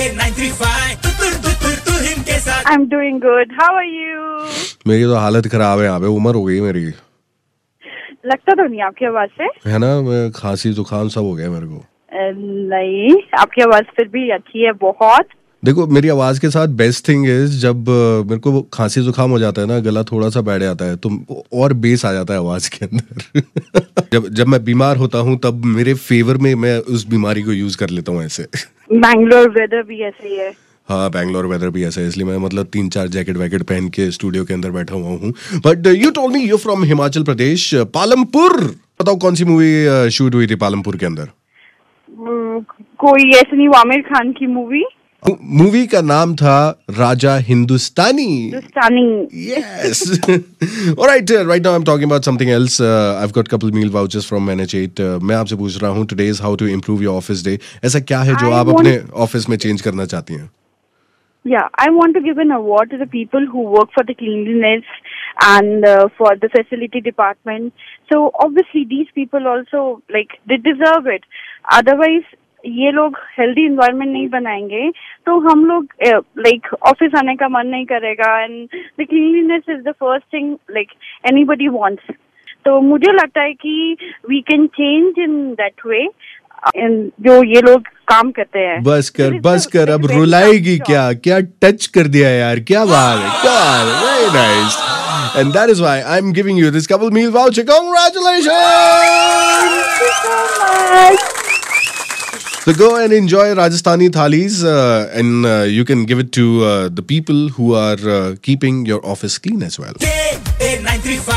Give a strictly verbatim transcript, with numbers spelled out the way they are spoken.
I'm doing good. How are you? मेरी तो हालत खराब है यहाँ पे, उम्र हो गई मेरी। लगता तो नहीं आपकी आवाज से। है ना, मैं खांसी जुकाम सब हो गया मेरे को। नहीं, आपकी आवाज फिर भी अच्छी है बहुत। देखो, मेरी आवाज के साथ बेस्ट थिंग इज जब uh, मेरे को खांसी जुकाम हो जाता है ना, गला थोड़ा सा बैठ जाता है तो और बेस आ जाता है आवाज के अंदर। जब जब मैं बीमार होता हूँ तब मेरे फेवर में मैं उस बीमारी को यूज कर लेता हूँ ऐसे। बैंगलोर वेदर भी ऐसे ही है। हाँ, बैंगलोर वेदर भी ऐसा है, इसलिए मैं मतलब तीन चार जैकेट वैकेट पहन के स्टूडियो के अंदर बैठा हुआ हूँ। But you told me you from Himachal Pradesh, Palampur. बताओ कौन सी मूवी शूट हुई थी पालमपुर के अंदर? कोई ऐसे नहीं, आमिर खान की मूवी। मूवी का नाम था राजा हिंदुस्तानी। हिंदुस्तानी, yes. All right, uh, right now I'm talking about something else. Uh, I've got couple meal vouchers from N H eight. Uh, मैं आपसे पूछ रहा हूँ today is how to improve your office day. ऐसा क्या है जो I आप want... अपने ऑफिस में चेंज करना चाहती हैं? Yeah, I want to give an award to the people who work for the cleanliness and uh, for the facility department. So obviously these people also, like, they deserve it. Otherwise, ये लोग healthy environment नहीं बनाएंगे तो हम लोग like office आने का मन नहीं करेगा। And the cleanliness is the first thing like anybody wants. तो मुझे लगता है कि we can change in that way, जो ये लोग काम करते हैं। बस कर बस कर, अब रुलाएगी क्या? क्या टच कर दिया यार, क्या बात है, क्या बात है, very nice. And that is why I'm giving you this couple meal voucher. Congratulations! Thank you so much. So go and enjoy Rajasthani thalis, uh, and uh, you can give it to uh, the people who are uh, keeping your office clean as well.